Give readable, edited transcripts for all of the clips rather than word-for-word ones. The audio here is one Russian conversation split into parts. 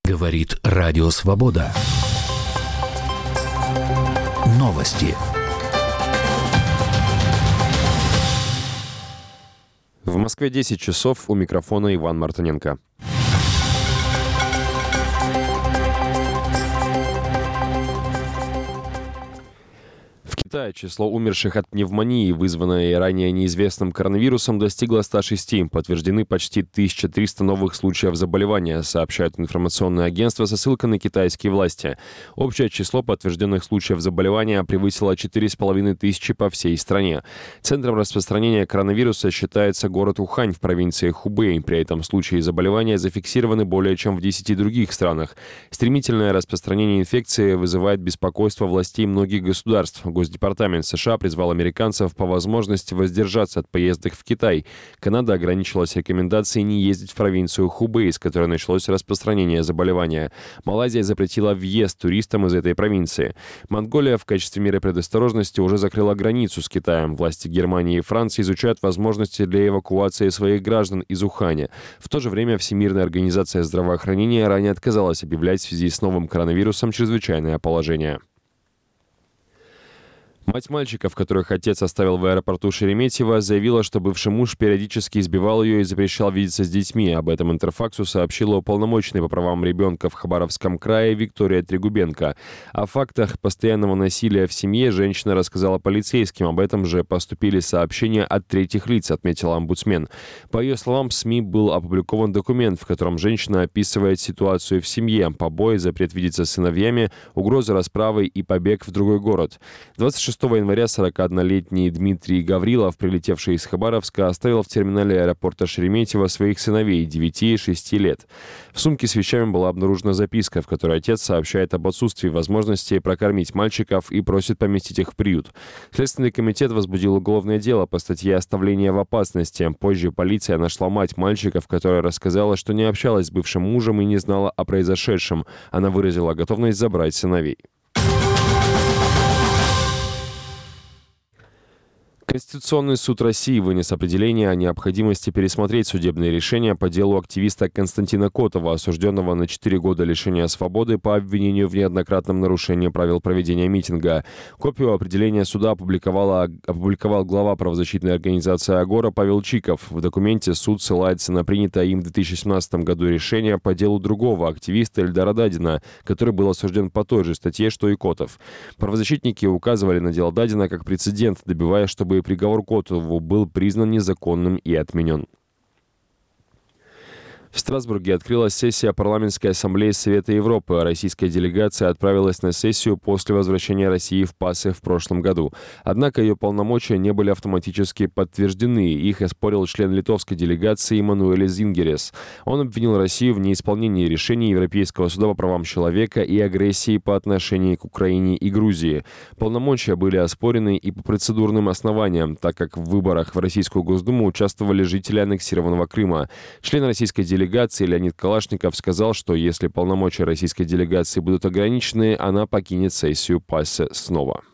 Говорит Радио Свобода. Новости. В Москве 10 часов, у микрофона Иван Мартыненко. В Китае число умерших от пневмонии, вызванной ранее неизвестным коронавирусом, достигло 106. Подтверждены почти 1300 новых случаев заболевания, сообщают информационные агентства со ссылкой на китайские власти. Общее число подтвержденных случаев заболевания превысило 4500 по всей стране. Центром распространения коронавируса считается город Ухань в провинции Хубэй. При этом случаи заболевания зафиксированы более чем в 10 других странах. Стремительное распространение инфекции вызывает беспокойство властей многих государств. Госдепартамент США призвал американцев по возможности воздержаться от поездок в Китай. Канада ограничилась рекомендацией не ездить в провинцию Хубэй, с которой началось распространение заболевания. Малайзия запретила въезд туристам из этой провинции. Монголия в качестве меры предосторожности уже закрыла границу с Китаем. Власти Германии и Франции изучают возможности для эвакуации своих граждан из Уханя. В то же время Всемирная организация здравоохранения ранее отказалась объявлять в связи с новым коронавирусом чрезвычайное положение. Мать мальчиков, которых отец оставил в аэропорту Шереметьево, заявила, что бывший муж периодически избивал ее и запрещал видеться с детьми. Об этом Интерфаксу сообщила уполномоченная по правам ребенка в Хабаровском крае Виктория Трегубенко. О фактах постоянного насилия в семье женщина рассказала полицейским. Об этом же поступили сообщения от третьих лиц, отметила омбудсмен. По ее словам, в СМИ был опубликован документ, в котором женщина описывает ситуацию в семье: побои, запрет видеться с сыновьями, угроза расправы и побег в другой город. 26 января 41-летний Дмитрий Гаврилов, прилетевший из Хабаровска, оставил в терминале аэропорта Шереметьево своих сыновей 9 и 6 лет. В сумке с вещами была обнаружена записка, в которой отец сообщает об отсутствии возможности прокормить мальчиков и просит поместить их в приют. Следственный комитет возбудил уголовное дело по статье «Оставление в опасности». Позже полиция нашла мать мальчиков, которая рассказала, что не общалась с бывшим мужем и не знала о произошедшем. Она выразила готовность забрать сыновей. Конституционный суд России вынес определение о необходимости пересмотреть судебные решения по делу активиста Константина Котова, осужденного на 4 года лишения свободы по обвинению в неоднократном нарушении правил проведения митинга. Копию определения суда опубликовал глава правозащитной организации «Агора» Павел Чиков. В документе суд ссылается на принятое им в 2017 году решение по делу другого активиста Эльдара Дадина, который был осужден по той же статье, что и Котов. Правозащитники указывали на дело Дадина как прецедент, добиваясь, чтобы приговор Котову был признан незаконным и отменен. В Страсбурге открылась сессия парламентской ассамблеи Совета Европы. Российская делегация отправилась на сессию после возвращения России в ПАСЕ в прошлом году. Однако ее полномочия не были автоматически подтверждены. Их оспорил член литовской делегации Мануэль Зингерес. Он обвинил Россию в неисполнении решений Европейского суда по правам человека и агрессии по отношению к Украине и Грузии. Полномочия были оспорены и по процедурным основаниям, так как в выборах в Российскую Госдуму участвовали жители аннексированного Крыма. Член российской делегации Леонид Калашников сказал, что если полномочия российской делегации будут ограничены, она покинет сессию ПАСЕ снова.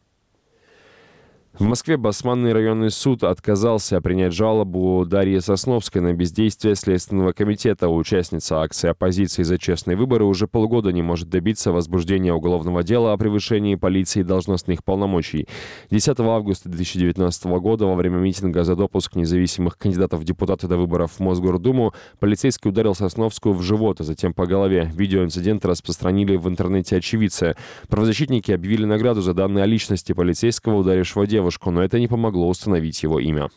В Москве Басманный районный суд отказался принять жалобу Дарьи Сосновской на бездействие Следственного комитета. Участница акции оппозиции «За честные выборы» уже полгода не может добиться возбуждения уголовного дела о превышении полицией должностных полномочий. 10 августа 2019 года во время митинга за допуск независимых кандидатов в депутаты до выборов в Мосгордуму полицейский ударил Сосновскую в живот, а затем по голове. Видео инцидента распространили в интернете очевидцы. Правозащитники объявили награду за данные о личности полицейского, ударившего девушку, но это не помогло установить его имя.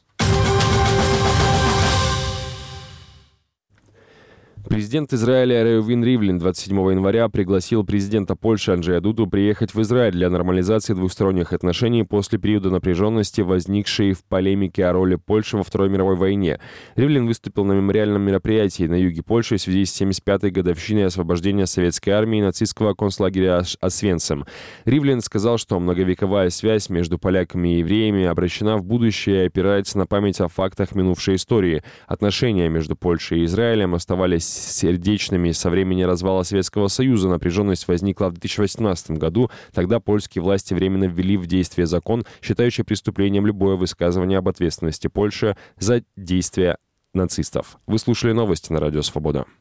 Президент Израиля Реувин Ривлин 27 января пригласил президента Польши Анджея Дуду приехать в Израиль для нормализации двусторонних отношений после периода напряженности, возникшей в полемике о роли Польши во Второй мировой войне. Ривлин выступил на мемориальном мероприятии на юге Польши в связи с 75-й годовщиной освобождения советской армии и нацистского концлагеря Освенцим. Ривлин сказал, что многовековая связь между поляками и евреями обращена в будущее и опирается на память о фактах минувшей истории. Отношения между Польшей и Израилем оставались сердечными со времени развала Советского Союза. Напряженность возникла в 2018 году. Тогда польские власти временно ввели в действие закон, считающий преступлением любое высказывание об ответственности Польши за действия нацистов. Вы слушали новости на Радио Свобода.